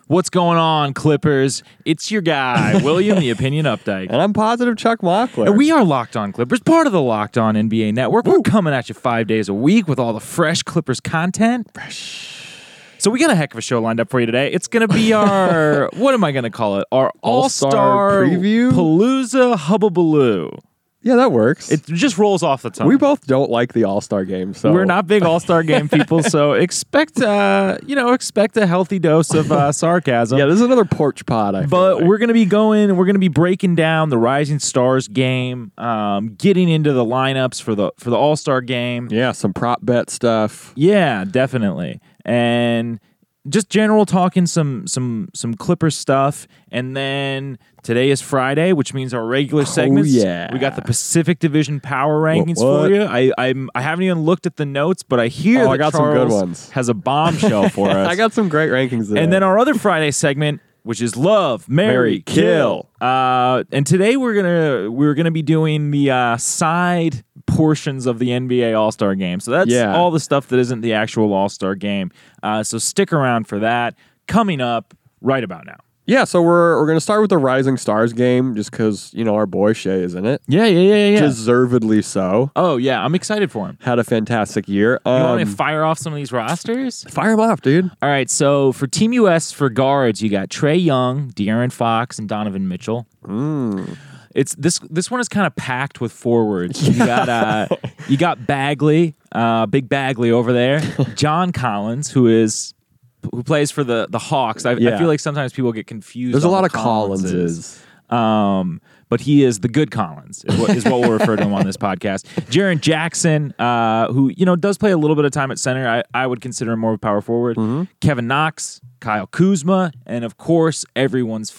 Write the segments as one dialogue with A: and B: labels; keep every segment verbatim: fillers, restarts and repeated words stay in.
A: What's going on, Clippers? It's your guy, William the Opinion Updike.
B: And I'm Positive Chuck Mockler.
A: And we are Locked On Clippers, part of the Locked On N B A Network. We're coming at you five days a week with all the fresh Clippers content. Fresh. So we got a heck of a show lined up for you today. It's going to be our, what am I going to call it? Our
B: All-Star
A: All-Star
B: preview?
A: Palooza Hubbabaloo.
B: Yeah, that works.
A: It just rolls off the tongue.
B: We both don't like the All-Star game, so
A: We're not big All-Star game people, so expect, uh, you know, expect a healthy dose of uh, sarcasm.
B: Yeah, this is another porch pod. I feel
A: But
B: like.
A: we're going to be going, we're going to be breaking down the Rising Stars game, um, getting into the lineups for the for the All-Star game.
B: yeah, some prop bet stuff.
A: Yeah, definitely. And just general talking some some some Clipper stuff. And then today is Friday, which means our regular segments.
B: yeah.
A: We got the Pacific Division power rankings
B: what?
A: for you. I I'm, I haven't even looked at the notes, but I hear
B: Oh,
A: that
B: I got some
A: Charles
B: good ones.
A: has a bombshell for us.
B: I got some great rankings today.
A: And then our other Friday segment, which is Love, Marry,
B: Marry,
A: Kill. Uh, and today we're gonna we're gonna be doing the uh, side portions of the N B A All-Star game. So that's
B: Yeah.
A: all the stuff that isn't the actual All-Star game. Uh, so stick around for that. Coming up right about now.
B: yeah, so we're we're gonna start with the Rising Stars game, just because you know our boy Shea is in it.
A: Yeah, yeah, yeah, yeah.
B: Deservedly so.
A: oh yeah, I'm excited for him.
B: Had a fantastic year.
A: You
B: Um,
A: want me to fire off some of these rosters?
B: fire him off, dude.
A: All right, so for Team U S for guards, you got Trae Young, De'Aaron Fox, and Donovan Mitchell.
B: Mm.
A: It's this this one is kind of packed with forwards. You got uh, you got Bagley, uh, Big Bagley over there. John Collins, who is who plays for the the Hawks. I, I
B: Yeah.
A: feel like sometimes people get confused.
B: There's a
A: on
B: lot
A: the
B: of Collinses.
A: Um, but he is the good Collins, is what, is what we'll refer to him on this podcast. Jaren Jackson, uh, who you know does play a little bit of time at center. I, I would consider him more of a power forward.
B: Mm-hmm.
A: Kevin Knox, Kyle Kuzma, and of course everyone's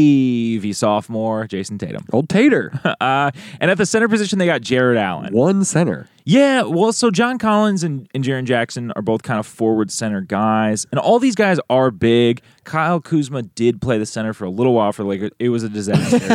A: favy sophomore, Jason Tatum.
B: Old Tater.
A: Uh, and at the center position, they got Jared Allen.
B: One center.
A: Yeah, well, so John Collins and, and Jaren Jackson are both kind of forward center guys. And all these guys are big. Kyle Kuzma did play the center for a little while for the Lakers. It was a disaster.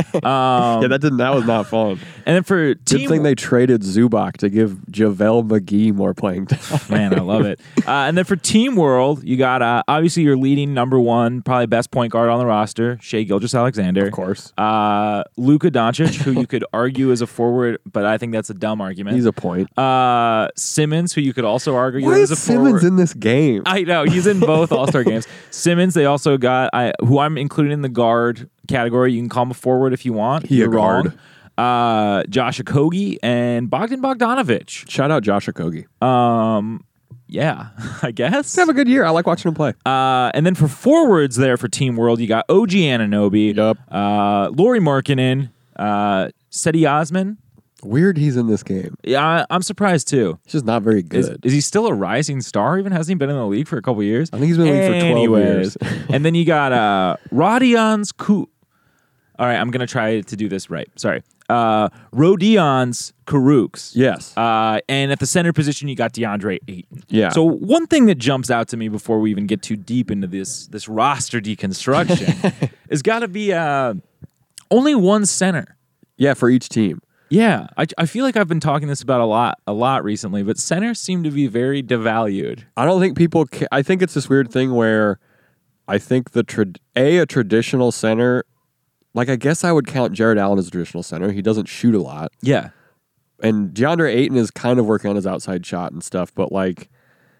A: um,
B: Yeah, that didn't. That was not fun.
A: and then for
B: Good
A: team,
B: thing they traded Zubac to give JaVale McGee more playing time.
A: man, I love it. Uh, and then for Team World, you got uh, obviously your leading number one, probably best point guard on the roster, Shai Gilgeous-Alexander.
B: Of course.
A: Uh, Luka Doncic, who you could argue is a forward, but I think that's a dumb argument.
B: He's a point.
A: Uh, Simmons, who you could also argue
B: Why
A: is
B: is
A: a
B: Simmons
A: forward.
B: in this game?
A: I know he's in both All-Star games. Simmons, they also got I who I'm including in the guard category. You can call him a forward if you want.
B: He a
A: You're
B: guard.
A: wrong. Uh, Josh Okogie and Bogdan Bogdanovic.
B: Shout out Josh Okogie.
A: Um, yeah, I guess.
B: Have a good year. I like watching him play.
A: Uh, and then for forwards there for Team World, you got O G Anunoby,
B: Yup.
A: uh, Lauri Markkanen, uh, Cedi Osman.
B: Weird he's in this game.
A: Yeah, I, I'm surprised too.
B: He's just not very
A: Is,
B: good.
A: is he still a rising star? Even hasn't he been in the league for a couple years?
B: I think he's been in the league for twelve
A: Anyways.
B: years.
A: And then you got uh, Rodions Ku. All right, I'm gonna try to do this right. Sorry, uh, Rodions Kurucs.
B: Yes.
A: Uh, and at the center position, you got DeAndre Ayton.
B: Yeah.
A: So one thing that jumps out to me before we even get too deep into this this roster deconstruction is got to be uh, only one center.
B: Yeah, for each team.
A: Yeah, I, I feel like I've been talking this about a lot a lot recently, but centers seem to be very devalued.
B: I don't think people. Ca- I think it's this weird thing where I think the trad- a a traditional center. Like, I guess I would count Jared Allen as a traditional center. He doesn't shoot a lot.
A: Yeah.
B: And DeAndre Ayton is kind of working on his outside shot and stuff, but like,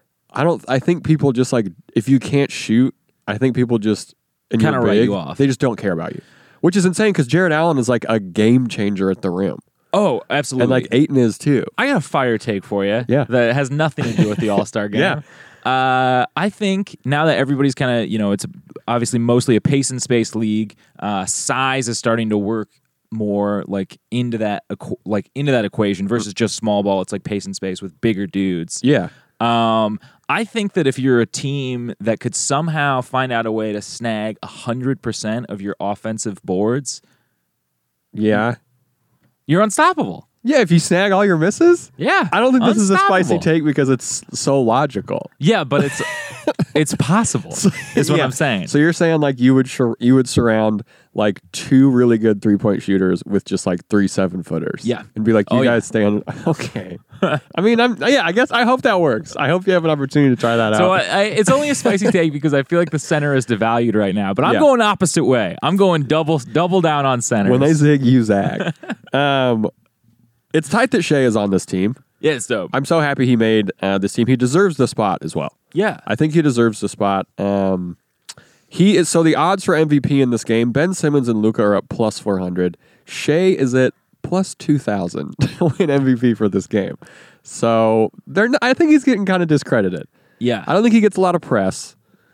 B: I don't. I think people just like if you can't shoot, I think people just and
A: Kinda
B: you're
A: write
B: big,
A: you off.
B: They just don't care about you, which is insane because Jared Allen is like a game changer at the rim,
A: Oh, absolutely.
B: and like Ayton is too.
A: I got a fire take for you.
B: Yeah.
A: That has nothing to do with the All-Star game.
B: Yeah.
A: Uh, I think now that everybody's kind of, you know, it's obviously mostly a pace and space league, uh, size is starting to work more like into that equ- like into that equation versus just small ball. It's like pace and space with bigger dudes.
B: Yeah,
A: Um, I think that if you're a team that could somehow find out a way to snag one hundred percent of your offensive boards,
B: yeah,
A: you're unstoppable.
B: yeah. If you snag all your misses,
A: Yeah.
B: I don't think this is a spicy
A: unstoppable.
B: take because it's so logical.
A: Yeah, but it's It's possible. Is what
B: Yeah.
A: I'm saying.
B: So you're saying like you would sur- you would surround like two really good three point shooters with just like three seven footers.
A: Yeah.
B: And be like, you
A: Oh, yeah.
B: guys stay on. Okay. I mean, I'm yeah. I guess I hope that works. I hope you have an opportunity to try that
A: So
B: out.
A: I, I, it's only a spicy take because I feel like the center is devalued right now. But I'm
B: Yeah.
A: going opposite way. I'm going double double down on center.
B: When they zig, you zag. um, it's tight that Shea is on this team.
A: yeah, it's dope.
B: I'm so happy he made uh, this team. He deserves the spot as well.
A: yeah,
B: I think he deserves the spot. Um, he is so the odds for M V P in this game. Ben Simmons and Luka are up plus four hundred. Shea is at plus two thousand to win M V P for this game. So they're. Not, I think he's getting kind of discredited.
A: yeah,
B: I don't think he gets a lot of press,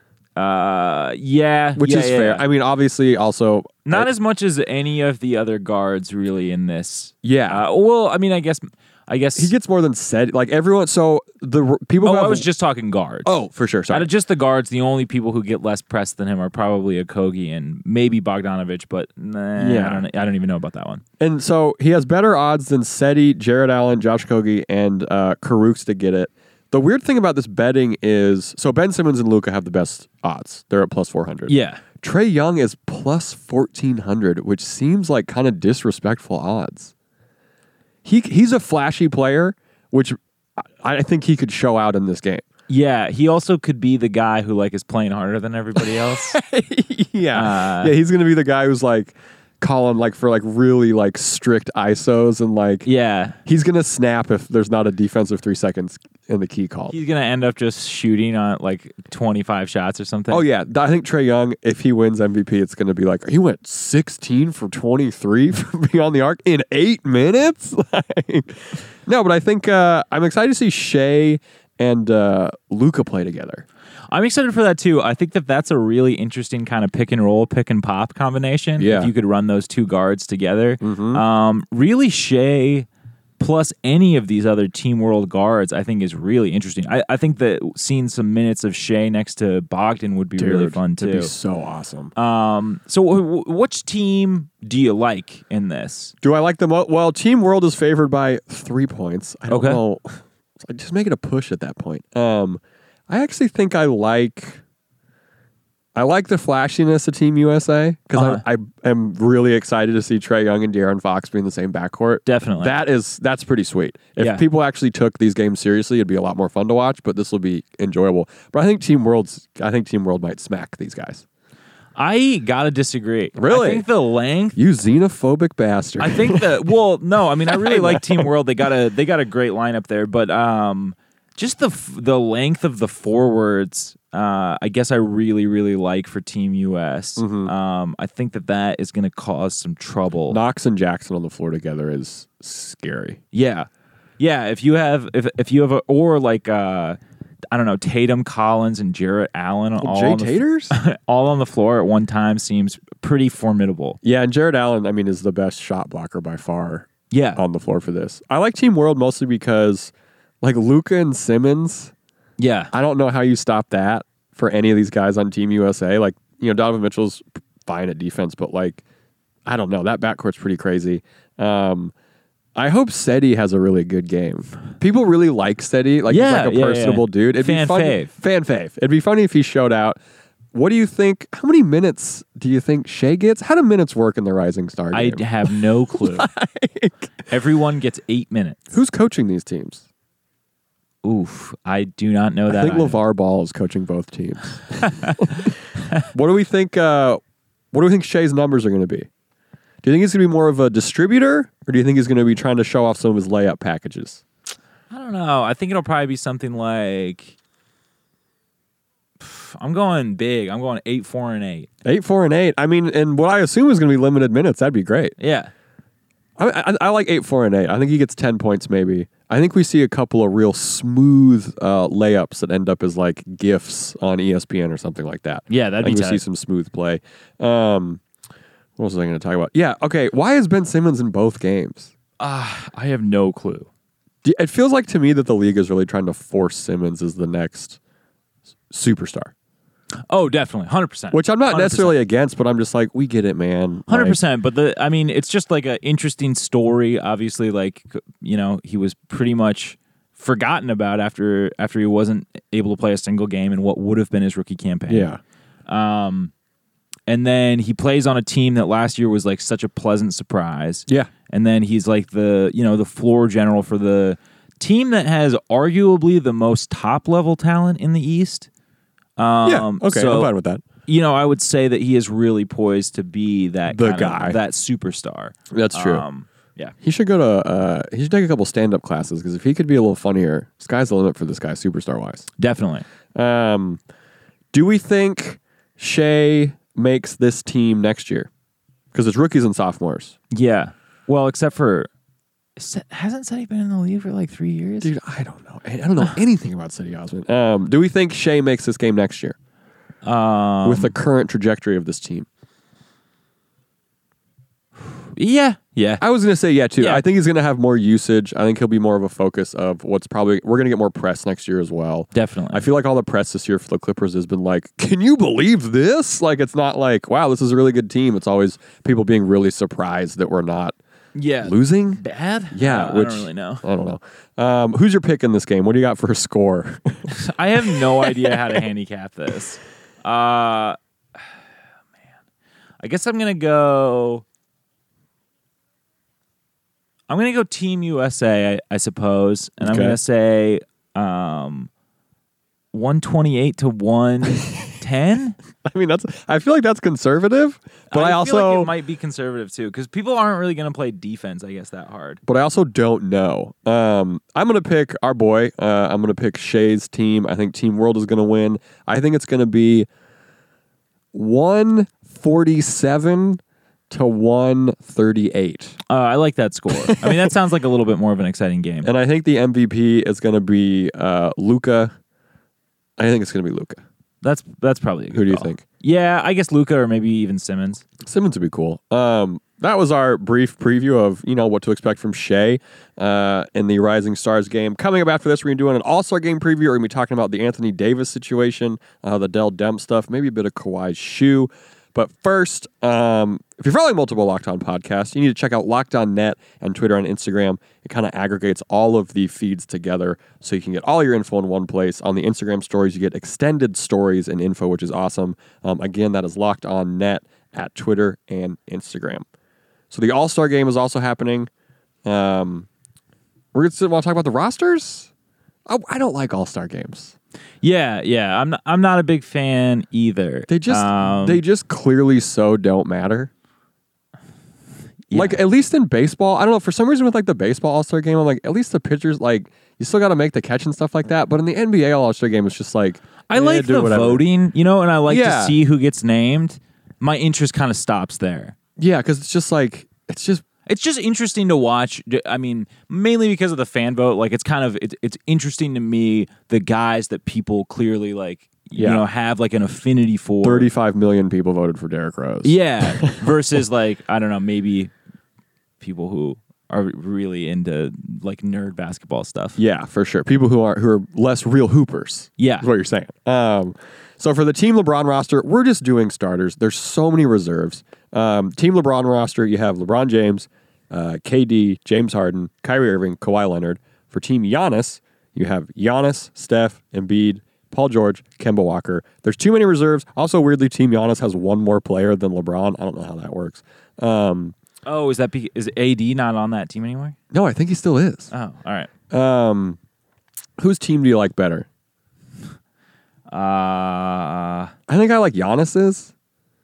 A: uh, yeah,
B: which
A: yeah,
B: is
A: yeah,
B: fair.
A: yeah.
B: I mean, obviously, also
A: Not
B: I-
A: as much as any of the other guards really in this.
B: yeah.
A: Uh, well, I mean, I guess, I guess
B: he gets more than said. Like everyone. So the r- people.
A: Oh,
B: who have,
A: I was just talking guards.
B: Oh, for sure.
A: Out
B: Sorry.
A: of just the guards, the only people who get less press than him are probably Okogie and maybe Bogdanovich, but nah,
B: Yeah.
A: I don't, I don't even know about that one.
B: And so he has better odds than Seti, Jared Allen, Josh Okogie, and uh, Karooks to get it. The weird thing about this betting is, so Ben Simmons and Luka have the best odds. They're at plus four hundred.
A: Yeah.
B: Trae Young is plus fourteen hundred, which seems like kind of disrespectful odds. He He's a flashy player, which I, I think he could show out in this game.
A: Yeah, he also could be the guy who like is playing harder than everybody else.
B: yeah.
A: Uh,
B: yeah, he's going to be the guy who's like calling like for like really like strict I S Os and like
A: yeah.
B: he's going to snap if there's not a defensive three seconds in the key call.
A: He's going to end up just shooting on like twenty-five shots or something.
B: Oh, yeah. I think Trae Young, if he wins M V P, it's going to be like, he went sixteen for twenty-three from beyond the arc in eight minutes? Like, no, but I think uh, I'm excited to see Shea and uh, Luka play together.
A: I'm excited for that too. I think that that's a really interesting kind of pick and roll, pick and pop combination.
B: Yeah.
A: If you could run those two guards together.
B: Mhm.
A: Um, really, Shea plus any of these other Team World guards, I think is really interesting. I, I think that seeing some minutes of Shea next to Bogdan would be really
B: Dude,
A: fun too.
B: It'd be so awesome.
A: Um, so w- w- which team do you like in this?
B: Do I like the most? Well, Team World is favored by three points. I don't
A: Okay.
B: know. Just make it a push at that point. Um, I actually think I like I like the flashiness of Team U S A because
A: Uh-huh.
B: I, I am really excited to see Trae Young and De'Aaron Fox be in the same backcourt.
A: Definitely.
B: That is that's pretty sweet. If
A: Yeah.
B: people actually took these games seriously, it'd be a lot more fun to watch. But this will be enjoyable. But I think Team World's I think Team World might smack these guys.
A: I gotta disagree.
B: Really?
A: I think the length.
B: You xenophobic bastard.
A: I think that. Well, no. I mean, I really like Team World. They got a they got a great lineup there, but um, just the f- the length of the forwards. Uh, I guess I really really like for Team U S.
B: Mhm.
A: Um, I think that that is going to cause some trouble.
B: Knox and Jackson on the floor together is scary.
A: Yeah, yeah. If you have if if you have a or like uh, I don't know, Tatum, Collins, and Jarrett Allen all
B: Jay
A: on the,
B: Taters?
A: all on the floor at one time seems pretty formidable.
B: Yeah, and Jared Allen, I mean, is the best shot blocker by far
A: Yeah,
B: on the floor for this. I like Team World mostly because, like, Luka and Simmons,
A: yeah.
B: I don't know how you stop that for any of these guys on Team U S A. Like, you know, Donovan Mitchell's fine at defense, but, like, I don't know. That backcourt's pretty crazy. Um, I hope Seti has a really good game. People really like Seti. Like,
A: Yeah,
B: he's like a
A: yeah,
B: personable
A: yeah.
B: dude. It'd
A: Fan
B: be fun.
A: fave.
B: Fan fave. It'd be funny if he showed out. What do you think? How many minutes do you think Shea gets? How do minutes work in the Rising Star
A: I
B: game?
A: have no clue. Everyone gets eight minutes.
B: Who's coaching these teams?
A: Oof, I do not know
B: I
A: that.
B: think
A: either.
B: LeVar Ball is coaching both teams. What do we think? Uh, what do we think Shea's numbers are going to be? Do you think he's going to be more of a distributor, or do you think he's going to be trying to show off some of his layup packages?
A: I don't know. I think it'll probably be something like. Pff, I'm going big. I'm going eight, four, and eight.
B: Eight, four, and eight. I mean, and what I assume is going to be limited minutes. That'd be great.
A: Yeah.
B: I, I, I like eight, four, and eight. I think he gets ten points, maybe. I think we see a couple of real smooth uh, layups that end up as like gifs on E S P N or something like that.
A: Yeah, that'd
B: I think
A: be
B: we see
A: tight.
B: some smooth play. Um, what else was I going to talk about? Yeah, okay. Why is Ben Simmons in both games?
A: Ah, I have no clue.
B: Do- It feels like to me that the league is really trying to force Simmons as the next s- superstar,
A: Oh, definitely, hundred percent.
B: which I'm not necessarily against, but I'm just like, we get it, man.
A: Hundred
B: Like,
A: percent, but the I mean, it's just like an interesting story. Obviously, like you know, he was pretty much forgotten about after after he wasn't able to play a single game in what would have been his rookie campaign.
B: Yeah.
A: Um, and then he plays on a team that last year was like such a pleasant surprise.
B: Yeah.
A: And then he's like the you know the floor general for the team that has arguably the most top level talent in the East. Um,
B: yeah. Okay.
A: so,
B: I'm fine with that.
A: You know, I would say that he is really poised to be that
B: The
A: kind
B: guy.
A: of, that superstar.
B: That's true.
A: Um, yeah.
B: He should go to. Uh, he should take a couple stand up classes because if he could be a little funnier, sky's the limit for this guy, superstar wise.
A: Definitely.
B: Um, do we think Shea makes this team next year? Because it's rookies and sophomores.
A: Yeah. Well, except for hasn't Cedi been in the league for like three years?
B: Dude, I don't know. I don't know anything about Cedi Osman. Um, do we think Shea makes this game next year
A: Um,
B: with the current trajectory of this team?
A: yeah. Yeah.
B: I was going to say yeah, too.
A: Yeah.
B: I think he's going to have more usage. I think he'll be more of a focus of what's probably... We're going to get more press next year as well.
A: Definitely.
B: I feel like all the press this year for the Clippers has been like, can you believe this? Like, it's not like, wow, this is a really good team. It's always people being really surprised that we're not
A: yeah.
B: losing.
A: Bad?
B: Yeah.
A: Uh,
B: which,
A: I don't really know.
B: I don't know. Um, who's your pick in this game? What do you got for a score?
A: I have no idea how to handicap this. Uh, man. I guess I'm going to go... I'm going to go Team U S A, I, I suppose, and I'm
B: Okay.
A: going to say um, one twenty-eight to one ten.
B: I mean, that's. I feel like that's conservative, but I,
A: I
B: also
A: feel like it might be conservative too, because people aren't really going to play defense, I guess, that hard.
B: but I also don't know. Um, I'm gonna pick our boy. Uh, I'm gonna pick Shea's team. I think Team World is gonna win. I think it's gonna be one forty-seven to one thirty-eight,
A: Uh, I like that score. I mean, that sounds like a little bit more of an exciting game.
B: and I think the M V P is gonna be uh, Luka. I think it's gonna be Luka.
A: That's that's probably a good
B: Who do you
A: call.
B: think?
A: Yeah, I guess Luka or maybe even Simmons.
B: Simmons would be cool. Um, that was our brief preview of you know what to expect from Shea uh, in the Rising Stars game. Coming up after this, we're gonna do an All-Star game preview. We're gonna be talking about the Anthony Davis situation, uh, the Dell Demp stuff, maybe a bit of Kawhi's shoe. But first, um, if you're following multiple Locked On podcasts, you need to check out Locked On Net and Twitter and Instagram. It kind of aggregates all of the feeds together so you can get all your info in one place. On the Instagram stories, you get extended stories and info, which is awesome. Um, again, that is Locked On Net at Twitter and Instagram. So the All-Star game is also happening. Um, we're going to want to talk about the rosters? I, I don't like All-Star games.
A: Yeah, yeah. I'm not, I'm not a big fan either.
B: They just
A: Um,
B: they just clearly so don't matter.
A: yeah.
B: Like at least in baseball, I don't know, for some reason with like the baseball All-Star game, I'm like, at least the pitchers, like you still got to make the catch and stuff like that. But in the N B A All-Star game, it's just like
A: I
B: eh,
A: like
B: do
A: the
B: whatever.
A: voting, you know, and I like
B: Yeah.
A: to see who gets named. My interest kind of stops there.
B: Yeah, because it's just like it's just
A: It's just interesting to watch. I mean, mainly because of the fan vote. Like, it's kind of it's it's interesting to me the guys that people clearly like, you
B: Yeah.
A: know, have like an affinity for.
B: thirty-five million people voted for Derrick Rose.
A: Yeah, versus like I don't know, maybe people who are really into like nerd basketball stuff.
B: Yeah, for sure. People who are who are less real hoopers.
A: Yeah.
B: Is what you're saying. Um, so for the Team LeBron roster, we're just doing starters. There's so many reserves. Um, Team LeBron roster, you have LeBron James, uh, K D, James Harden, Kyrie Irving, Kawhi Leonard. For Team Giannis, you have Giannis, Steph, Embiid, Paul George, Kemba Walker. There's too many reserves. Also, weirdly, Team Giannis has one more player than LeBron. I don't know how that works. Um,
A: Oh, is that be, is A D not on that team anymore?
B: no, I think he still is.
A: Oh, all right.
B: Um, whose team do you like better?
A: Uh,
B: I think I like Giannis's.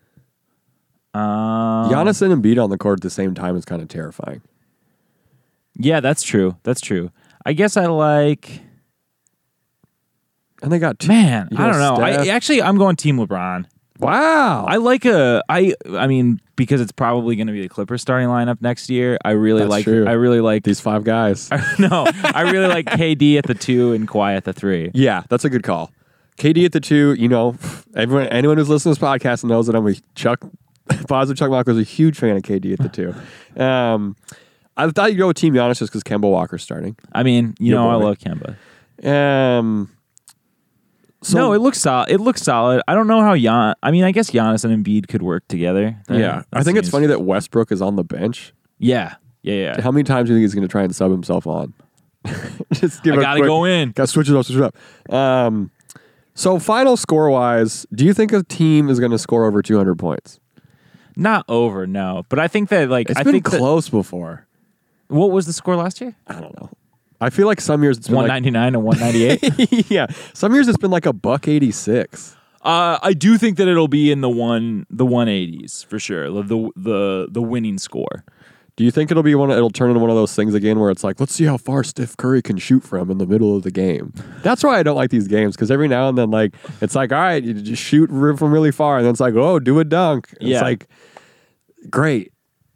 A: uh,
B: Giannis and Embiid on the court at the same time is kind of terrifying.
A: Yeah, that's true. That's true. I guess I like.
B: And they got two,
A: Man,
B: you
A: I don't know. I
B: Steph.
A: actually I'm going Team LeBron.
B: Wow.
A: I like a I I mean because it's probably going to be the Clippers starting lineup next year. I really
B: That's
A: like
B: true.
A: I really like
B: These five guys.
A: no, I really like K D at the two and Kawhi at the three.
B: Yeah, that's a good call. K D at the two, you know, everyone, anyone who's listening to this podcast knows that I'm a Chuck, positive Chuck Walker is a huge fan of K D at the two. Um, I thought you'd go with Team Giannis just because Kemba Walker's starting.
A: I mean, you
B: Your
A: know, I
B: boy.
A: love Kemba.
B: Um, so,
A: no, it looks solid. It looks solid. I don't know how Gian. I mean, I guess Giannis and Embiid could work together. That-
B: yeah,
A: that
B: I think it's
A: seems-
B: funny that Westbrook is on the bench.
A: Yeah, yeah, yeah.
B: How many times do you think he's going to try and sub himself on? Just give
A: I
B: a
A: gotta
B: quick-
A: go in.
B: Got to switch it up, switch it up. Um, so final score wise, do you think a team is going to score over two hundred points?
A: Not over, no. But I think that like
B: It's
A: I
B: been
A: think that,
B: close before.
A: what was the score last year?
B: I don't know. I feel like some years it's been
A: One
B: like
A: ninety nine and one ninety eight.
B: yeah, some years it's been like a buck eighty six.
A: uh, I do think that it'll be in the one the one eighties for sure. The the the winning score.
B: Do you think it'll be one? It'll turn into one of those things again where it's like, let's see how far Steph Curry can shoot from in the middle of the game. That's why I don't like these games, because every now and then, like, it's like, all right, you just shoot r- from really far, and then it's like, oh, do a dunk. It's
A: Yeah.
B: like, great.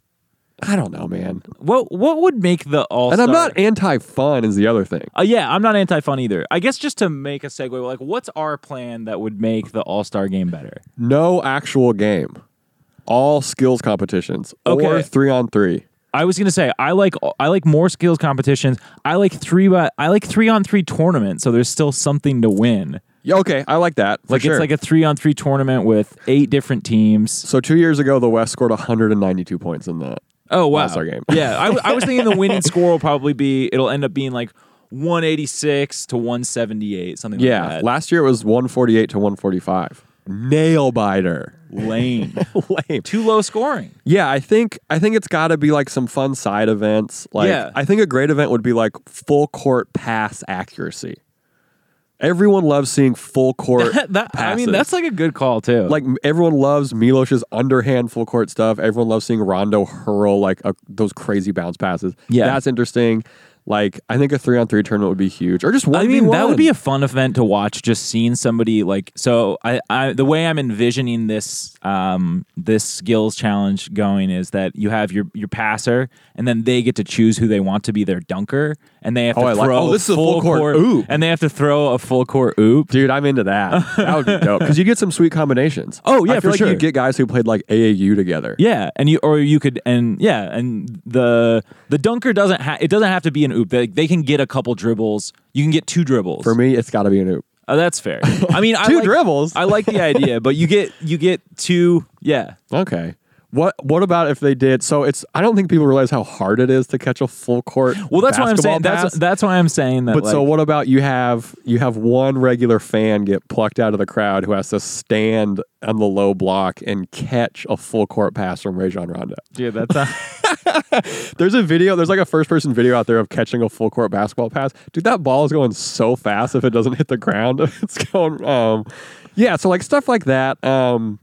B: I don't know, man.
A: What what would make the all?
B: And I'm not anti-fun is the other thing.
A: Uh, yeah, I'm not anti-fun either. I guess just to make a segue, like, what's our plan that would make the All-Star game better?
B: No actual game. All skills competitions. Or
A: Okay.
B: three on three.
A: I was gonna say I like I like more skills competitions. I like three by I like three on three tournaments, so there's still something to win.
B: Yeah, okay, I like that. For
A: Like
B: sure.
A: it's like a three on three tournament with eight different teams.
B: So two years ago, the West scored one hundred ninety-two points in the
A: Oh wow!
B: All-Star game.
A: Yeah, I, w- I was thinking the winning score will probably be it'll end up being like one eighty-six to one seventy-eight, something like
B: Yeah,
A: that.
B: last year it was one forty-eight to one forty-five. Nail biter.
A: Lame,
B: Lame.
A: too low scoring.
B: Yeah, I think I think it's got to be like some fun side events. Like
A: Yeah.
B: I think a great event would be like full court pass accuracy. Everyone loves seeing full court
A: that, I
B: passes.
A: mean, that's like a good call too.
B: Like m- everyone loves Milos's underhand full court stuff. Everyone loves seeing Rondo hurl like a, those crazy bounce passes.
A: Yeah.
B: That's interesting. Like I think a three on three tournament would be huge, or just one.
A: I mean, that would be a fun event to watch. Just seeing somebody like so. I, I the way I'm envisioning this um this skills challenge going is that you have your your passer, and then they get to choose who they want to be their dunker, and they have
B: Oh,
A: to
B: I like-
A: throw
B: oh, this is a full
A: full
B: court oop.
A: and they have to throw a full court oop.
B: Dude, I'm into that. That would be dope because you get some sweet combinations.
A: Oh, yeah,
B: I feel
A: for
B: like
A: sure.
B: you get guys who played like A A U together.
A: Yeah, and you or you could and yeah, and the the dunker doesn't ha- it doesn't have to be an oop. They, they can get a couple dribbles. You can get two dribbles.
B: For me, it's got to be an oop.
A: Oh, that's fair. I mean, I
B: Two
A: like,
B: dribbles?
A: I like the idea, but you get you get two. Yeah.
B: Okay. What What about if they did? So it's. I don't think people realize how hard it is to catch a full court.
A: Well, that's why I'm
B: basketball
A: saying
B: pass.
A: that's that's why I'm saying that.
B: But
A: like,
B: so what about you have you have one regular fan get plucked out of the crowd who has to stand on the low block and catch a full court pass from Rajon Rondo?
A: dude, that's not,
B: There's a video, there's like a first person video out there of catching a full court basketball pass. Dude, that ball is going so fast if it doesn't hit the ground. It's going um yeah, so like stuff like that. Um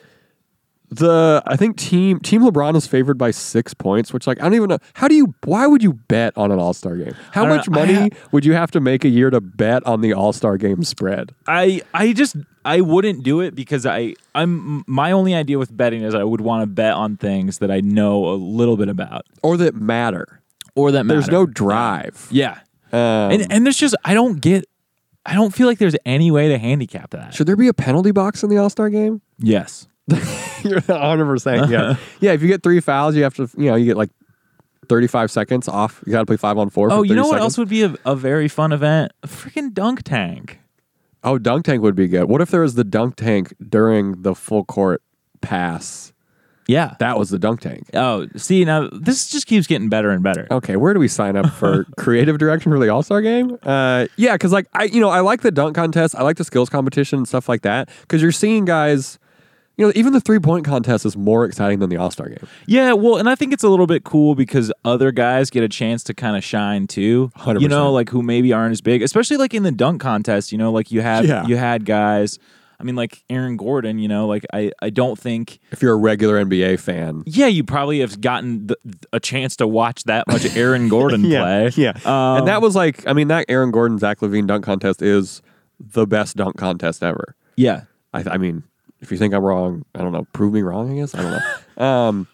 B: The I think team Team LeBron is favored by six points, which like I don't even know how do you why would you bet on an All Star game? How
A: I don't
B: much
A: know. I
B: money
A: ha-
B: would you have to make a year to bet on the All Star game spread?
A: I I just I wouldn't do it because I I'm my only idea with betting is I would want to bet on things that I know a little bit about
B: Or that matter?
A: or that matter.
B: There's no drive.
A: Yeah.
B: Um,
A: And and there's just I don't get I don't feel like there's any way to handicap that.
B: should there be a penalty box in the All Star game?
A: Yes.
B: You're one hundred percent. Yeah, yeah. If you get three fouls, you have to. You know, you get like thirty-five seconds off. You got to play five on four. For
A: Oh, you
B: thirty
A: know what
B: seconds.
A: else would be a, a very fun event? A freaking dunk tank.
B: Oh, dunk tank would be good. What if there was the dunk tank during the full court pass?
A: Yeah.
B: That was the dunk tank.
A: Oh, see now this just keeps getting better and better.
B: Okay, where do we sign up for creative direction for the All Star game? Uh, yeah, because like I, you know, I like the dunk contest. I like the skills competition and stuff like that. Because you're seeing guys. You know, even the three point contest is more exciting than the All Star game.
A: Yeah, well, and I think it's a little bit cool because other guys get a chance to kind of shine too.
B: one hundred
A: You know,
B: percent.
A: like who maybe aren't as big, especially like in the dunk contest. You know, like you had
B: Yeah.
A: you had guys. I mean, like Aaron Gordon. You know, like I I don't think.
B: If you're a regular N B A fan,
A: Yeah, you probably have gotten the, a chance to watch that much Aaron Gordon play.
B: yeah,
A: Um,
B: and that was like, I mean, that Aaron Gordon Zach LaVine dunk contest is the best dunk contest ever.
A: Yeah.
B: I, I mean, if you think I'm wrong, I don't know. Prove me wrong, I guess. I don't know. um,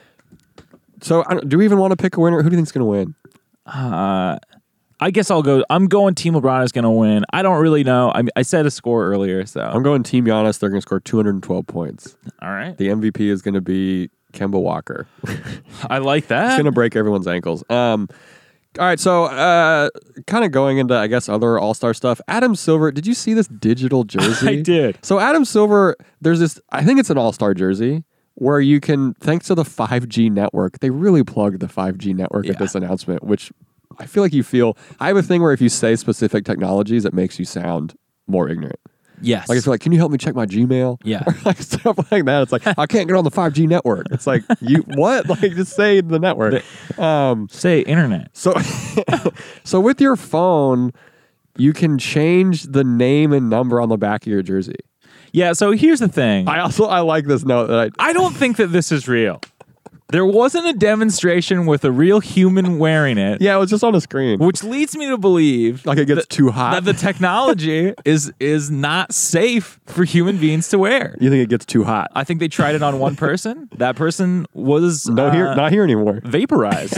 B: so, I don't, do we even want to pick a winner? Who do you think's going to win?
A: Uh, I guess I'll go. I'm going Team LeBron is going to win. I don't really know. I mean, I said a score earlier, so
B: I'm going Team Giannis. They're going to score two hundred twelve points.
A: all right.
B: The M V P is going to be Kemba Walker.
A: I like
B: It's
A: that.
B: going to break everyone's ankles. Um, all right, so uh, kind of going into, I guess, other All-Star stuff. Adam Silver, did you see this digital jersey?
A: I did.
B: So Adam Silver, there's this, I think it's an All-Star jersey where you can, thanks to the five G network, they really plugged the five G network
A: Yeah.
B: at this announcement, which I feel like you feel. I have a thing where if you say specific technologies, it makes you sound more ignorant.
A: Yes.
B: Like if you're like, can you help me check my Gmail?
A: Yeah.
B: Or like stuff like that. It's like I can't get on the five G network. It's like you what? Like just say the network. Um,
A: Say internet.
B: so, so with your phone, you can change the name and number on the back of your jersey.
A: Yeah. So here's the thing.
B: I also I like this note that I.
A: I don't think that this is real. There wasn't a demonstration with a real human wearing it.
B: Yeah, it was just on a screen.
A: Which leads me to believe
B: Like it gets
A: that,
B: too hot.
A: that the technology is is not safe for human beings to wear.
B: You think it gets too hot?
A: I think they tried it on one person. That person was
B: No,
A: uh,
B: here, not here anymore.
A: vaporized.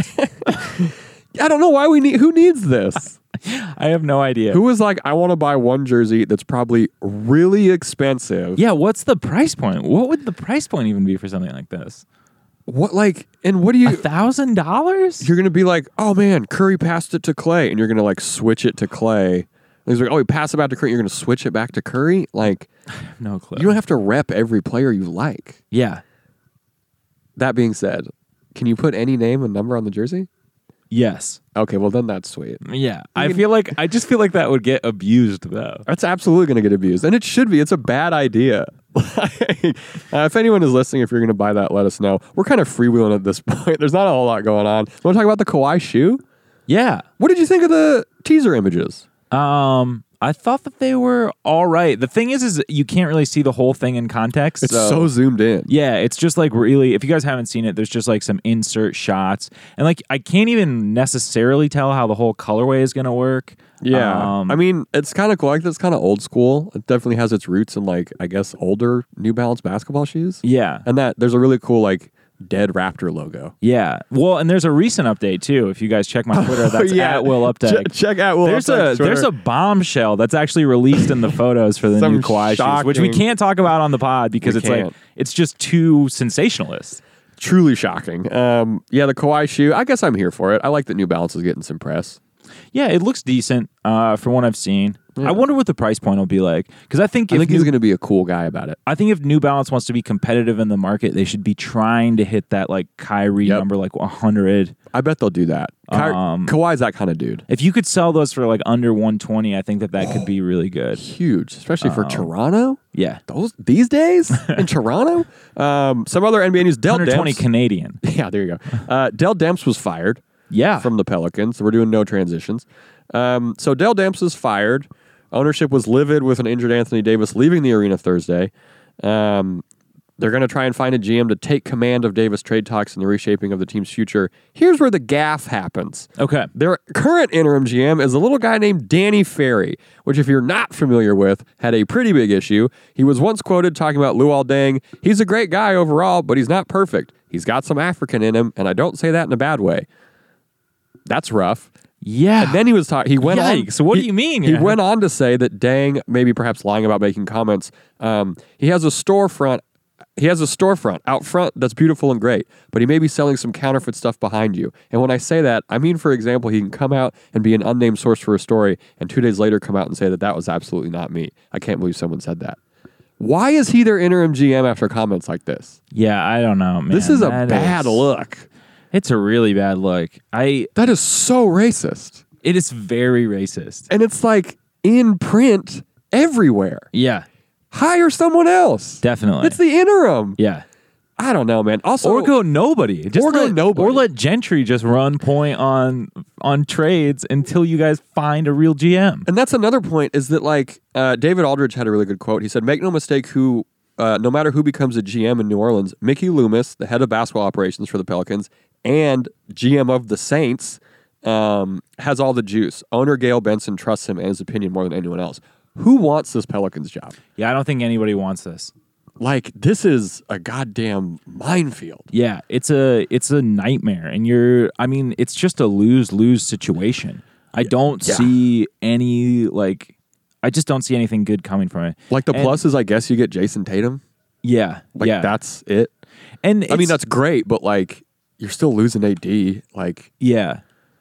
B: I don't know why we need. Who needs this?
A: I have no idea.
B: Who was like, I want to buy one jersey that's probably really expensive.
A: Yeah, what's the price point? What would the price point even be for something like this?
B: What like, and what do you?
A: A thousand dollars?
B: You're gonna be like, oh man, Curry passed it to Clay, and you're gonna like switch it to Clay. And he's like, oh, he passed it back to Curry. You're gonna switch it back to Curry. Like,
A: No clue.
B: you don't have to rep every player you like.
A: Yeah.
B: That being said, can you put any name and number on the jersey?
A: Yes.
B: Okay, well then that's sweet.
A: Yeah. I feel like I just feel like that would get abused though.
B: That's absolutely going to get abused, and it should be. It's a bad idea. uh, if anyone is listening, if you're going to buy that, let us know. We're kind of freewheeling at this point. There's not a whole lot going on. Want to talk about the Kawhi shoe?
A: Yeah.
B: What did you think of the teaser images?
A: Um I thought that they were all right. The thing is, is you can't really see the whole thing in context.
B: It's so, zoomed in.
A: Yeah, it's just like really, if you guys haven't seen it, there's just like some insert shots. And like, I can't even necessarily tell how the whole colorway is going to work.
B: Yeah.
A: Um,
B: I mean, it's kind of cool. Like, it's kind of old school. It definitely has its roots in, like, I guess, older New Balance basketball shoes.
A: Yeah.
B: And that there's a really cool, like, dead Raptor logo.
A: Yeah. Well, and there's a recent update too. If you guys check my Twitter, that's
B: Yeah.
A: at Will Updike.
B: Ch- check out Will
A: There's
B: Updike's
A: a there's
B: Twitter.
A: a bombshell that's actually released in the photos for the
B: Some
A: new Kawhi shoes, which we
B: shocking-
A: can't talk about on the pod because
B: We
A: it's
B: can't.
A: like it's just too sensationalist.
B: Truly shocking. Um, yeah, the Kawhi shoe. I guess I'm here for it. I like that New Balance is getting some press.
A: Yeah, it looks decent uh, from what I've seen. I wonder what the price point will be like because I think
B: I
A: if
B: think
A: New,
B: he's going to be a cool guy about it.
A: I think if New Balance wants to be competitive in the market, they should be trying to hit that like Kyrie
B: Yep.
A: number, like one hundred.
B: I bet they'll do that. Ky-
A: Um,
B: Kawhi's that kind of dude.
A: If you could sell those for like under one twenty, I think that that could be really good.
B: Huge, especially for
A: Um,
B: Toronto.
A: Yeah,
B: Those these days in Toronto. Um, some other N B A news. Dell
A: one hundred twenty
B: Demps.
A: Canadian.
B: Yeah, there you go. Uh, Dell Demps was fired
A: Yeah,
B: from the Pelicans. We're doing no transitions. Um, so Dell Demps is fired. Ownership was livid with an injured Anthony Davis leaving the arena Thursday. Um, they're going to try and find a G M to take command of Davis trade talks and the reshaping of the team's future. Here's where the gaffe happens.
A: okay.
B: Their current interim G M is a little guy named Danny Ferry, which if you're not familiar with, had a pretty big issue. He was once quoted talking about Luol Deng. He's a great guy overall, but he's not perfect. He's got some African in him, and I don't say that in a bad way. That's rough.
A: Yeah.
B: And then he was talking. He went on.
A: Yikes. What do
B: he-
A: you mean?
B: He
A: Yeah.
B: went on to say that Deng, maybe perhaps lying about making comments. Um, he has a storefront. He has a storefront out front that's beautiful and great, but he may be selling some counterfeit stuff behind you. And when I say that, I mean, for example, he can come out and be an unnamed source for a story, and two days later come out and say that that was absolutely not me. I can't believe someone said that. Why is he their interim G M after comments like this?
A: Yeah, I don't know, man.
B: This is a
A: That
B: bad
A: is-
B: look.
A: It's a really bad look. I.
B: That is so racist.
A: It is very racist.
B: And it's like in print everywhere.
A: Yeah,
B: Hire someone else.
A: definitely.
B: It's the interim.
A: yeah.
B: I don't know, man. Also,
A: Or go nobody. Just
B: Or go
A: let,
B: nobody.
A: Or let Gentry just run point on on trades until you guys find a real G M.
B: and that's another point is that like uh, David Aldridge had a really good quote. He said, "Make no mistake, who uh, no matter who becomes a G M in New Orleans, Mickey Loomis, the head of basketball operations for the Pelicans and G M of the Saints, um, has all the juice. Owner Gail Benson trusts him and his opinion more than anyone else. Who wants this Pelicans job?
A: Yeah, I don't think anybody wants this.
B: Like this is a goddamn minefield."
A: Yeah, it's a it's a nightmare, and you're. I mean, it's just a lose lose situation. I don't
B: Yeah.
A: see any like. I just don't see anything good coming from it.
B: Like the
A: And-
B: plus is, I guess you get Jason Tatum.
A: Yeah,
B: Like
A: yeah.
B: that's it.
A: and
B: I mean,
A: it's-
B: that's great, but like you're still losing A D. Like
A: Yeah.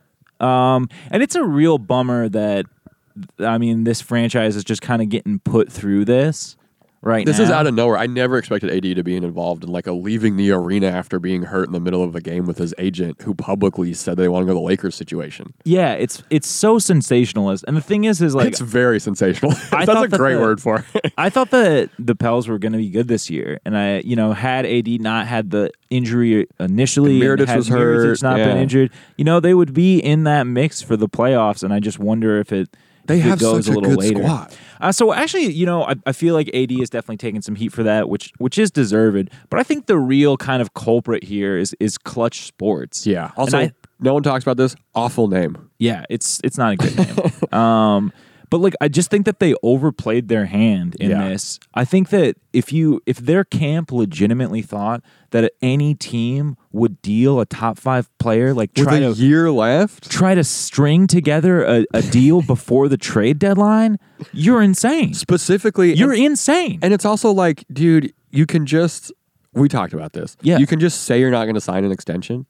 A: Um, and it's a real bummer that, I mean, this franchise is just kind of getting put through this. right
B: This
A: now.
B: is out of nowhere. I never expected A D to be involved in like a leaving the arena after being hurt in the middle of a game with his agent, who publicly said they want to go to the Lakers situation.
A: Yeah, it's it's so sensationalist. And the thing is, is like
B: It's very sensational.
A: I
B: That's
A: thought
B: a
A: that
B: great
A: the-
B: word for it.
A: I thought that the Pels were going to be good this year, and I, you know, had A D not had the injury initially, and
B: Mirotic
A: had
B: was
A: Mirotic
B: hurt,
A: not been
B: yeah.
A: injured, you know, they would be in that mix for the playoffs. And I just wonder if it
B: They
A: if it
B: have
A: goes
B: such
A: a
B: a
A: little
B: good
A: later.
B: squad.
A: Uh, so actually, you know, I, I feel like A D is definitely taking some heat for that, which which is deserved. But I think the real kind of culprit here is is Clutch Sports.
B: Yeah. Also,
A: And I-
B: no one talks about this. Awful name.
A: Yeah, it's it's not a good name. um, but like I just think that they overplayed their hand in
B: Yeah.
A: this. I think that if you if their camp legitimately thought that any team would deal a top five player, like
B: With
A: try
B: a
A: to
B: year left.
A: try to string together a, a deal before the trade deadline, you're insane.
B: Specifically,
A: You're
B: and,
A: insane.
B: and it's also like, dude, you can just. We talked about this.
A: Yeah.
B: You can just say you're not going to sign an extension,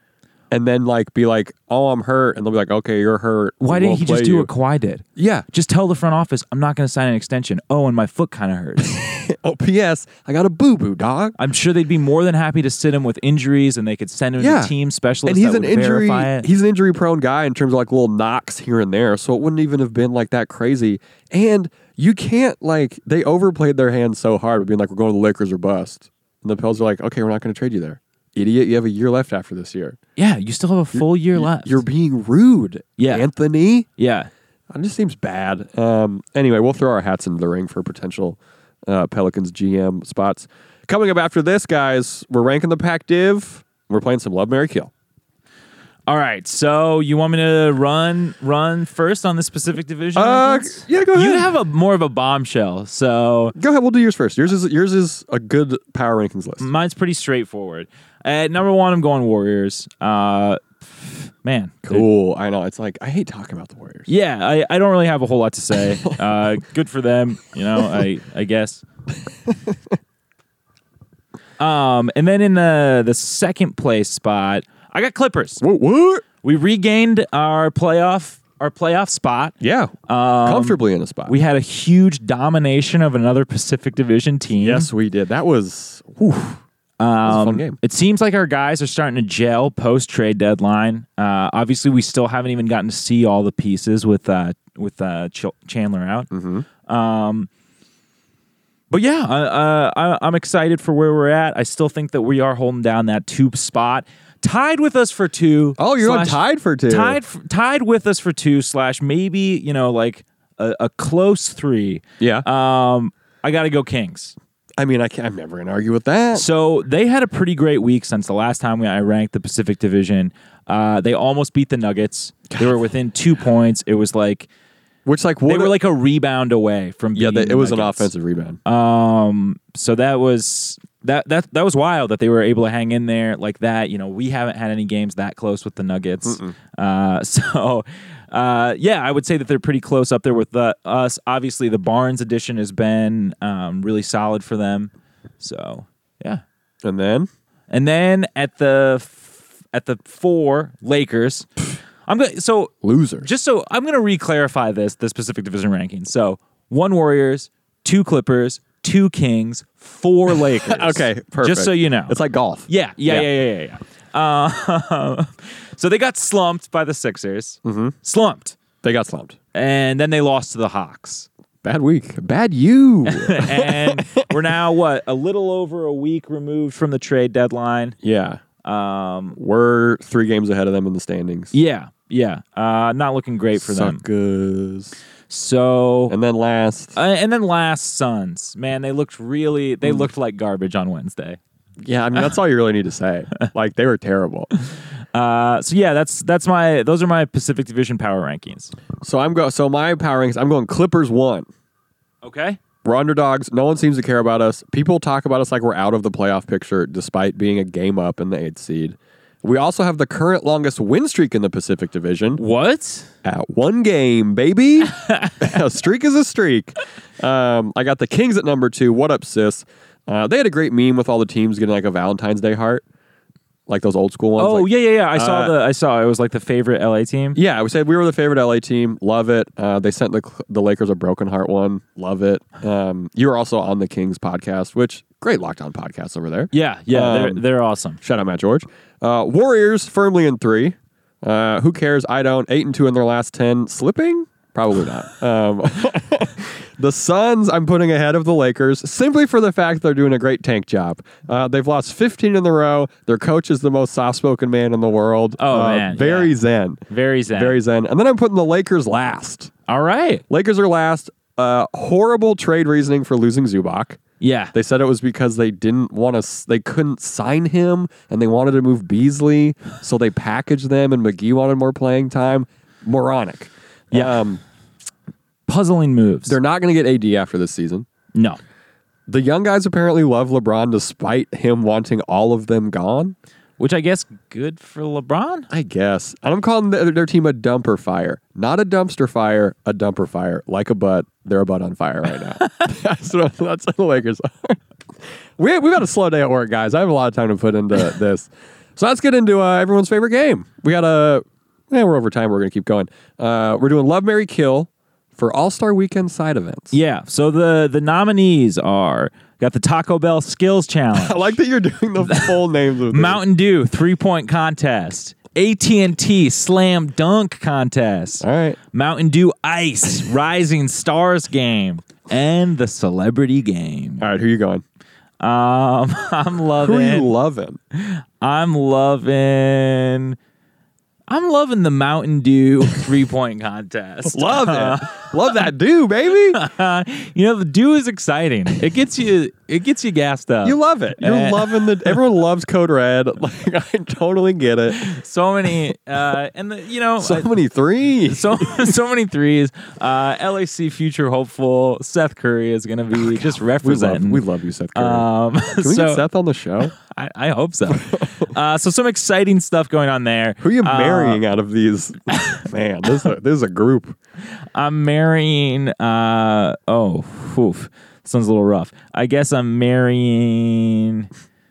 B: and then like be like, "Oh, I'm hurt," and they'll be like, "Okay, you're hurt.
A: Why
B: We'll
A: didn't he just
B: play
A: do
B: you."
A: what Kawhi did?
B: Yeah.
A: Just tell the front office, I'm not going to sign an extension. Oh, and my foot kind of hurts.
B: Oh, P S. I got a boo boo, dog.
A: I'm sure they'd be more than happy to sit him with injuries, and they could send him
B: Yeah.
A: to team specialists
B: And he's
A: that
B: an
A: would
B: injury.
A: verify it.
B: He's an injury prone guy in terms of like little knocks here and there, so it wouldn't even have been like that crazy. And you can't like they overplayed their hand so hard with being like, we're going to the Lakers or bust. And the Pels are like, okay, we're not going to trade you there, idiot. You have a year left after this year.
A: Yeah, you still have a full year left.
B: You're being rude.
A: Yeah.
B: Anthony.
A: yeah.
B: It just seems bad. Um, anyway, we'll throw our hats into the ring for potential uh, Pelicans G M spots. Coming up after this, guys, we're ranking the Pac Div. We're playing some Love, Marry, Kill.
A: All right, so you want me to run run first on the specific division?
B: Uh,
A: rankings?
B: yeah, go ahead.
A: You have a more of a bombshell, so
B: Go ahead. We'll do yours first. Yours is yours is a good power rankings list.
A: mine's pretty straightforward. At number one, I'm going Warriors. Uh, man,
B: Cool. I know. It's like I hate talking about the Warriors.
A: yeah, I, I don't really have a whole lot to say. Uh, good for them, you know. I I guess. Um, and then in the the second place spot, I got Clippers.
B: What? What?
A: We regained our playoff our playoff spot.
B: Yeah. Comfortably in a spot.
A: We had a huge domination of another Pacific Division team.
B: yes, we did. That was. Whew, that was a fun game.
A: It seems like our guys are starting to gel post trade deadline. Uh, obviously, we still haven't even gotten to see all the pieces with uh, with uh, Ch- Chandler out.
B: Mm-hmm.
A: Um, but yeah, uh, I, I'm excited for where we're at. I still think that we are holding down that two spot, tied with us for two.
B: Oh, you're on
A: slash-
B: tied for two.
A: Tied, f- tied with us for two slash maybe you know like a, a close three.
B: Yeah.
A: Um, I got to go Kings.
B: I mean, I can't, I'm never going to argue with that.
A: So they had a pretty great week since the last time we, I ranked the Pacific Division. Uh, they almost beat the Nuggets. They were within two points. It was like
B: Which, like, what?
A: they were like a rebound away from
B: yeah,
A: beating
B: they,
A: the
B: it was an
A: Nuggets.
B: offensive rebound.
A: Um, so that was that that that was wild that they were able to hang in there like that. You know, we haven't had any games that close with the Nuggets. Uh, so. Uh, yeah, I would say that they're pretty close up there with the, us. Obviously, the Barnes addition has been um, really solid for them. So, yeah.
B: And then?
A: And then at the f- at the four Lakers, I'm going to so
B: Loser.
A: just so I'm going to re-clarify this the Pacific Division rankings. So, one Warriors, two Clippers, two Kings, four Lakers.
B: Okay, perfect.
A: Just so you know.
B: It's like golf.
A: Yeah, yeah,
B: Yeah.
A: yeah, yeah, yeah. yeah. Uh, so they got slumped by the Sixers. Mm-hmm. Slumped.
B: They got slumped.
A: And then they lost to the Hawks.
B: Bad week. Bad you.
A: And we're now, what, a little over a week removed from the trade deadline.
B: yeah.
A: Um,
B: We're three games ahead of them in the standings.
A: yeah, yeah. Uh, not looking great for them.
B: Suckers.
A: So,
B: And then last.
A: uh, and then last Suns. Man, they looked really, they looked like garbage on Wednesday.
B: yeah, I mean, that's all you really need to say. Like, they were terrible.
A: Uh, so yeah, that's that's my those are my Pacific Division power rankings.
B: So I'm go. So my power rankings, I'm going Clippers one.
A: Okay.
B: We're underdogs. No one seems to care about us. People talk about us like we're out of the playoff picture despite being a game up in the eighth seed. We also have the current longest win streak in the Pacific Division
A: What?
B: at one game, baby. A streak is a streak. Um, I got the Kings at number two. What up, sis? Uh, they had a great meme with all the teams getting like a Valentine's Day heart. like those old school ones.
A: Oh
B: like,
A: yeah, yeah, yeah. I saw
B: uh,
A: the. I saw it was like the favorite L A team.
B: Yeah, we said we were the favorite L A team. Love it. Uh, they sent the the Lakers a broken heart one. Love it. Um, you were also on the Kings podcast, which great Locked On podcast over there.
A: Yeah, yeah,
B: Um,
A: they're they're awesome.
B: Shout out Matt George. Uh, Warriors firmly in three. Uh, who cares? I don't. Eight and two in their last ten. Slipping? Probably not. Um, the Suns, I'm putting ahead of the Lakers simply for the fact they're doing a great tank job. Uh, they've lost fifteen in a row. Their coach is the most soft-spoken man in the world.
A: Oh,
B: uh,
A: man,
B: very
A: yeah.
B: zen,
A: Very zen.
B: very zen. And then I'm putting the Lakers last.
A: All right.
B: Lakers are last. Uh, horrible trade reasoning for losing Zubac.
A: Yeah.
B: They said it was because they didn't want to, they couldn't sign him and they wanted to move Beasley. So they packaged them and McGee wanted more playing time. Moronic.
A: Yeah.
B: Um,
A: Puzzling moves.
B: they're not going to get A D after this season.
A: no.
B: The young guys apparently love LeBron despite him wanting all of them gone.
A: Which I guess good for LeBron.
B: I guess. And I'm calling their, their team a dumper fire. Not a dumpster fire, a dumper fire. Like a butt. They're a butt on fire right now. that's, what, that's what the Lakers are. we, we've got a slow day at work, guys. I have a lot of time to put into this. So let's get into uh, everyone's favorite game. We got a... Yeah, we're over time. We're going to keep going. Uh, we're doing Love, Marry, Kill for All-Star Weekend side events.
A: Yeah. So the the nominees are got the Taco Bell Skills Challenge,
B: I like that you're doing the full names of these.
A: Mountain Dew three point contest, A T and T Slam Dunk contest,
B: All right.
A: Mountain Dew Ice Rising Stars game, and the Celebrity Game.
B: All right, who are you going?
A: Um, I'm
B: Who
A: loving.
B: are you loving?
A: I'm loving. I'm loving the Mountain Dew three point contest.
B: Love it. Love that Dew, baby.
A: You know, the Dew is exciting. It gets you. It gets you gassed up.
B: You love it. You're
A: Eh.
B: loving the. Everyone loves Code Red. Like I totally get it.
A: so many, uh, and the, you know,
B: So
A: I-
B: many threes.
A: so so many threes. Uh, L A C future hopeful Seth Curry is going to be just
B: we love,
A: representing.
B: we love you, Seth Curry.
A: Um,
B: Can we
A: so
B: get Seth on the show?
A: I, I hope so. uh, so some exciting stuff going on there.
B: Who are you
A: Uh,
B: marrying out of these? Man, this is a, this is a group.
A: I'm marrying. Uh, oh, oof. This one's a little rough. I guess I'm marrying.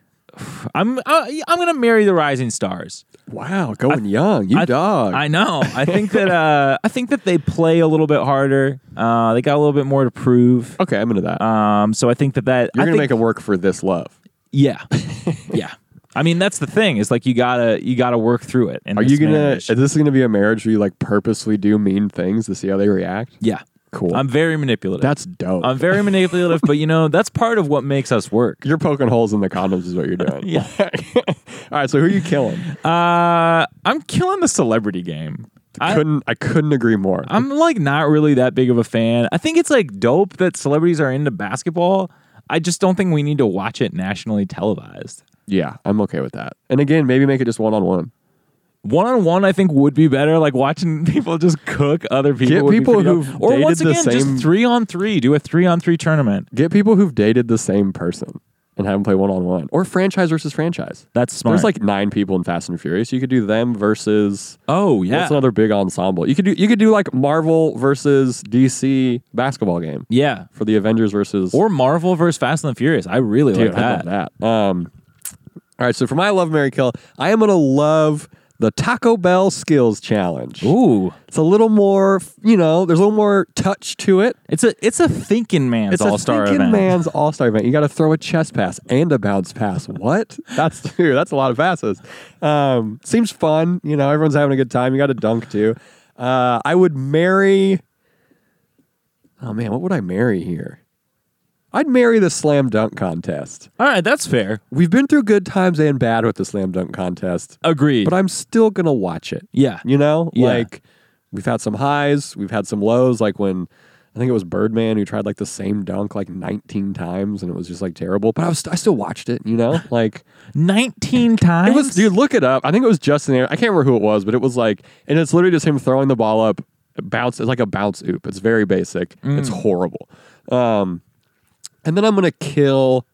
A: I'm uh, I'm gonna marry the Rising Stars.
B: Wow, going young. You
A: I-
B: dog.
A: I know. I think that uh, I think that they play a little bit harder. Uh, they got a little bit more to prove.
B: okay, I'm into that.
A: Um, so I think that that
B: You're
A: I
B: gonna
A: think,
B: make them work for this love.
A: Yeah, yeah. I mean, that's the thing. Is like you gotta you gotta work through it. in
B: Are
A: this
B: you gonna?
A: marriage.
B: Is this gonna be a marriage where you like purposely do mean things to see how they react?
A: Yeah.
B: Cool.
A: I'm very manipulative.
B: That's dope.
A: I'm very manipulative, but you know that's part of what makes us work.
B: You're poking holes in the condoms, is what you're doing.
A: Yeah.
B: All right. So who are you killing?
A: Uh, I'm killing the Celebrity Game. I,
B: couldn't. I couldn't agree more.
A: I'm like not really that big of a fan. I think it's like dope that celebrities are into basketball. I just don't think we need to watch it nationally televised.
B: Yeah, I'm okay with that. And again, maybe make it just one on one.
A: One on one, I think would be better. Like watching people just cook other people.
B: Get
A: would be
B: people
A: pretty dope.
B: who've
A: or
B: dated
A: once
B: the
A: again,
B: same-
A: just three on three. Do a three on three tournament.
B: Get people who've dated the same person and have them play one on one, or franchise versus franchise.
A: That's smart.
B: There's like nine people in Fast and Furious. You could do them versus.
A: oh yeah,
B: That's another big ensemble. You could do. You could do like Marvel versus D C basketball game
A: yeah.
B: for the Avengers versus.
A: Or Marvel versus Fast and the Furious. I really
B: Dude,
A: like
B: I
A: that.
B: love that. Um, all right, so for my Love, Marry, Kill, I am gonna love the Taco Bell Skills Challenge.
A: Ooh,
B: It's a little more, you know, there's a little more touch to it.
A: it's a it's a thinking man's
B: It's
A: all
B: a
A: star
B: thinking
A: event.
B: man's all star event. You got to throw a chest pass and a bounce pass. What? That's dude, that's a lot of passes. Um, seems fun. You know, everyone's having a good time. You got to dunk too. Uh, I would marry. Oh man, what would I marry here? I'd marry the slam dunk contest.
A: All right, that's fair.
B: We've been through good times and bad with the slam dunk contest,
A: Agreed.
B: but I'm still gonna watch it.
A: yeah.
B: You know,
A: Yeah.
B: like we've had some highs, we've had some lows. Like when I think it was Birdman who tried like the same dunk like nineteen times, and it was just like terrible. But I was I still watched it. You know, like
A: nineteen times.
B: it was. Dude, look it up. I think it was Justin. Aaron. I can't remember who it was, but it was like, and it's literally just him throwing the ball up, bounce. It's like a bounce oop. It's very basic. It's horrible. Um, and then I'm gonna kill.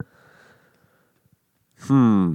B: Hmm.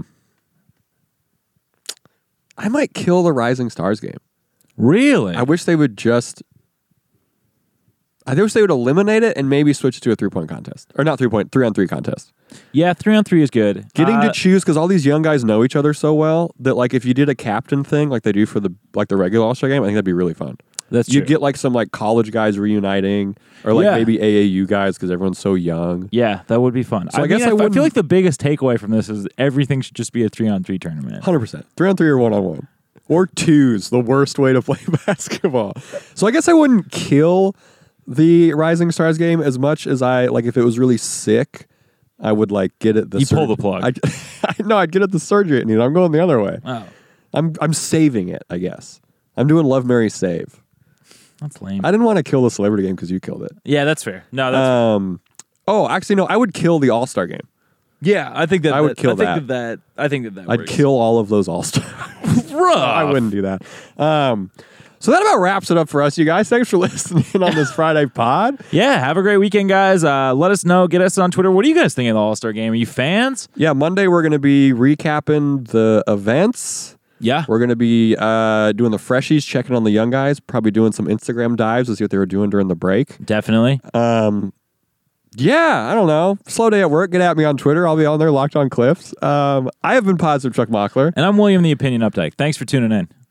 B: I might kill the Rising Stars game.
A: really.
B: I wish they would just. I wish they would eliminate it and maybe switch it to a three point contest, or not three point, three on three contest.
A: Yeah, three on three is good.
B: Getting
A: uh,
B: to choose because all these young guys know each other so well that like if you did a captain thing like they do for the like the regular All Star game, I think that'd be really fun.
A: That's
B: you
A: true.
B: get like some like college guys reuniting, or like
A: Yeah.
B: maybe A A U guys because everyone's so young.
A: Yeah, that would be fun.
B: So I
A: I,
B: guess
A: mean,
B: I
A: I, I
B: wouldn't-
A: feel like the biggest takeaway from this is everything should just be a three on three tournament.
B: Hundred percent, three on three or one on one, or twos. The worst way to play basketball. So I guess I wouldn't kill the Rising Stars game as much as I like if it was really sick. I would like get it. The
A: You pull the plug.
B: I, I know I'd get it the surgery. You know, I'm going the other way.
A: Oh,
B: I'm I'm saving it. I guess I'm doing Love Mary Save.
A: that's lame.
B: I didn't want to kill the celebrity game because you killed it.
A: yeah, that's fair. No, that's
B: Um. Oh, actually, no. I would kill the All Star game.
A: yeah. I think that
B: I would
A: that,
B: kill
A: I think
B: that.
A: that. I think that that
B: I'd
A: works.
B: kill all of those All Stars.
A: Rough.
B: I wouldn't do that. Um. So that about wraps it up for us, you guys. Thanks for listening on this Friday pod.
A: Yeah, have a great weekend, guys. Uh, let us know. Get us on Twitter. What do you guys think of the All Star game? Are you fans?
B: Yeah, Monday we're going to be recapping the events.
A: Yeah.
B: We're going to be uh, doing the freshies, checking on the young guys, probably doing some Instagram dives to see what they were doing during the break.
A: Definitely.
B: Um, yeah, I don't know. Slow day at work. Get at me on Twitter. I'll be on there, Locked On Cliffs. Um, I have been Positive Chuck Mockler.
A: And I'm William the Opinion Updike. Thanks for tuning in.